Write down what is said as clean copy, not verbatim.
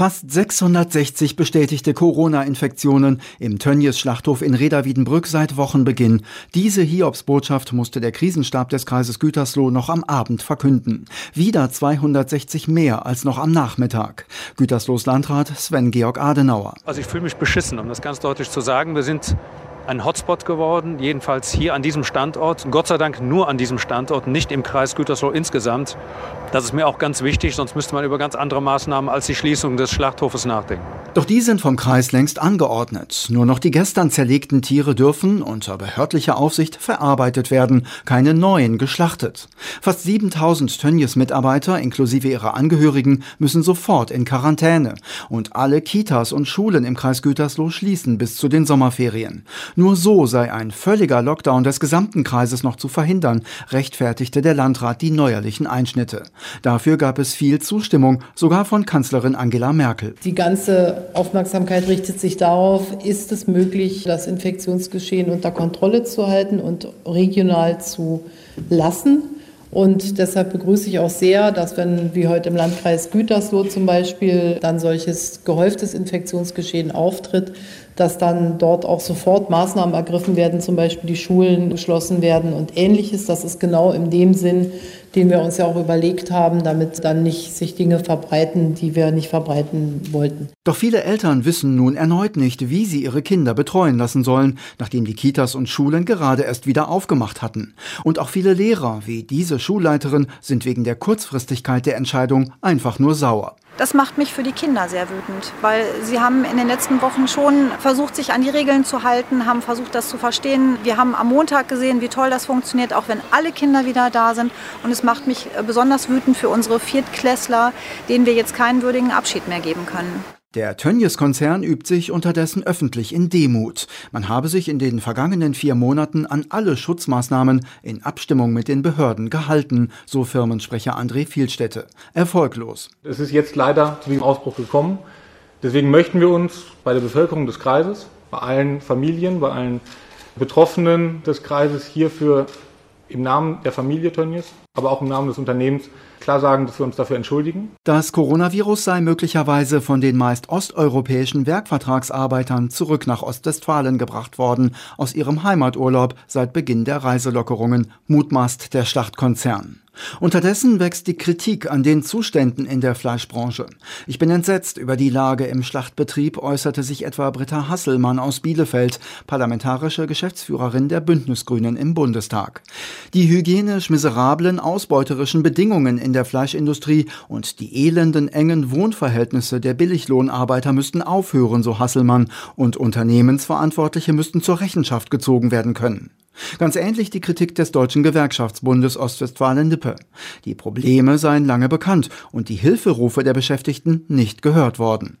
Fast 660 bestätigte Corona-Infektionen im Tönnies-Schlachthof in Reda-Wiedenbrück seit Wochenbeginn. Diese Hiobsbotschaft musste der Krisenstab des Kreises Gütersloh noch am Abend verkünden. Wieder 260 mehr als noch am Nachmittag. Güterslohs Landrat Sven-Georg Adenauer. Also ich fühle mich beschissen, um das ganz deutlich zu sagen. Wir sind ein Hotspot geworden, jedenfalls hier an diesem Standort. Gott sei Dank nur an diesem Standort, nicht im Kreis Gütersloh insgesamt. Das ist mir auch ganz wichtig, sonst müsste man über ganz andere Maßnahmen als die Schließung des Schlachthofes nachdenken. Doch die sind vom Kreis längst angeordnet. Nur noch die gestern zerlegten Tiere dürfen unter behördlicher Aufsicht verarbeitet werden, keine neuen geschlachtet. Fast 7000 Tönnies-Mitarbeiter inklusive ihrer Angehörigen müssen sofort in Quarantäne. Und alle Kitas und Schulen im Kreis Gütersloh schließen bis zu den Sommerferien. Nur so sei ein völliger Lockdown des gesamten Kreises noch zu verhindern, rechtfertigte der Landrat die neuerlichen Einschnitte. Dafür gab es viel Zustimmung, sogar von Kanzlerin Angela Merkel. Die ganze Aufmerksamkeit richtet sich darauf, ist es möglich, das Infektionsgeschehen unter Kontrolle zu halten und regional zu lassen. Und deshalb begrüße ich auch sehr, dass wenn, wie heute im Landkreis Gütersloh zum Beispiel, dann solches gehäuftes Infektionsgeschehen auftritt, dass dann dort auch sofort Maßnahmen ergriffen werden, zum Beispiel die Schulen geschlossen werden und Ähnliches. Das ist genau in dem Sinn, den wir uns ja auch überlegt haben, damit dann nicht sich Dinge verbreiten, die wir nicht verbreiten wollten. Doch viele Eltern wissen nun erneut nicht, wie sie ihre Kinder betreuen lassen sollen, nachdem die Kitas und Schulen gerade erst wieder aufgemacht hatten. Und auch viele Lehrer, wie diese Schulleiterin, sind wegen der Kurzfristigkeit der Entscheidung einfach nur sauer. Das macht mich für die Kinder sehr wütend, weil sie haben in den letzten Wochen schon versucht, sich an die Regeln zu halten, haben versucht, das zu verstehen. Wir haben am Montag gesehen, wie toll das funktioniert, auch wenn alle Kinder wieder da sind. Und es macht mich besonders wütend für unsere Viertklässler, denen wir jetzt keinen würdigen Abschied mehr geben können. Der Tönnies-Konzern übt sich unterdessen öffentlich in Demut. Man habe sich in den vergangenen 4 Monaten an alle Schutzmaßnahmen in Abstimmung mit den Behörden gehalten, so Firmensprecher André Vielstädte. Erfolglos. Es ist jetzt leider zu diesem Ausbruch gekommen. Deswegen möchten wir uns bei der Bevölkerung des Kreises, bei allen Familien, bei allen Betroffenen des Kreises hierfür im Namen der Familie Tönnies, aber auch im Namen des Unternehmens klar sagen, dass wir uns dafür entschuldigen. Das Coronavirus sei möglicherweise von den meist osteuropäischen Werkvertragsarbeitern zurück nach Ostwestfalen gebracht worden, aus ihrem Heimaturlaub seit Beginn der Reiselockerungen, mutmaßt der Schlachtkonzern. Unterdessen wächst die Kritik an den Zuständen in der Fleischbranche. Ich bin entsetzt über die Lage im Schlachtbetrieb, äußerte sich etwa Britta Hasselmann aus Bielefeld, parlamentarische Geschäftsführerin der Bündnisgrünen im Bundestag. Die hygienisch miserablen, ausbeuterischen Bedingungen in der Fleischindustrie und die elenden, engen Wohnverhältnisse der Billiglohnarbeiter müssten aufhören, so Hasselmann, und Unternehmensverantwortliche müssten zur Rechenschaft gezogen werden können. Ganz ähnlich die Kritik des Deutschen Gewerkschaftsbundes Ostwestfalen-Lippe. Die Probleme seien lange bekannt und die Hilferufe der Beschäftigten nicht gehört worden.